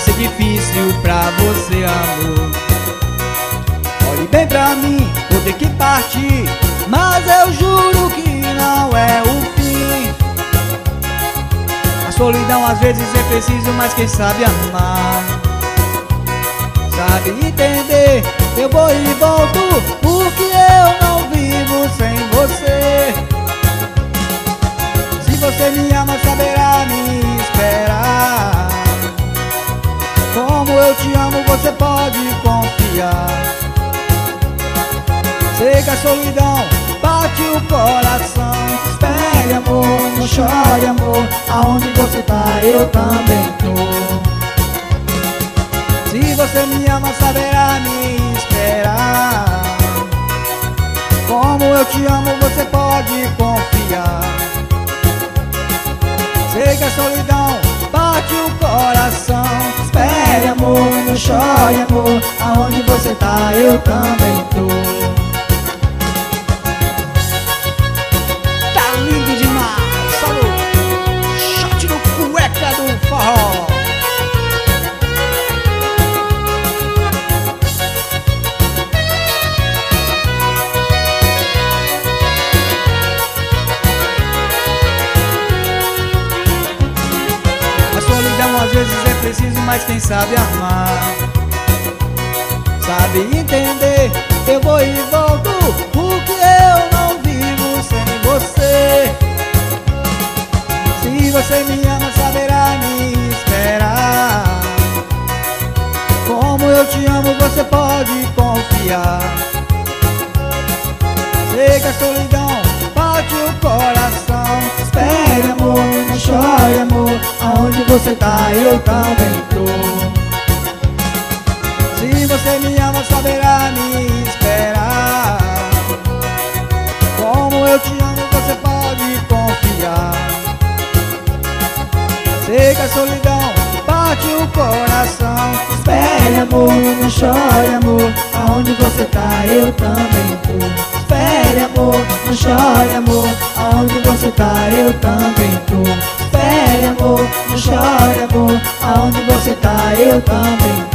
ser difícil pra você, amor. Olhe bem pra mim, vou ter que partir, mas eu juro que não é o fim. A solidão às vezes é preciso, mas quem sabe amar sabe entender. Eu vou e volto, porque eu não vivo sem você. Se você me ama, saberá me esperar. Como eu te amo, você pode confiar. Sei que a solidão bate o coração. Espere, amor, não chore, amor. Aonde você tá, eu também tô. Se você me ama, saberá me esperar. Como eu te amo, você pode confiar. Sei que a solidão bate o coração. Espere, amor, não chore, amor. Aonde você tá, eu também tô. Tá lindo demais, falou. Shot no cueca do forró. Às vezes é preciso, mas quem sabe amar sabe entender. Eu vou e volto, porque eu não vivo sem você. Se você me ama, saberá me esperar. Como eu te amo, você pode confiar. Sei que a solidão bate o coração. Espere, amor, não chore, amor. Aonde você tá, eu também tô. Se você me ama, saberá me esperar. Como eu te amo, você pode confiar. Sei que a solidão bate o coração. Espere, amor, não chore, amor. Aonde você tá, eu também tô. Espere, amor, não chore, amor. Aonde você tá, eu também tô. Espere, amor, não chore, amor. Aonde você tá, eu também tô.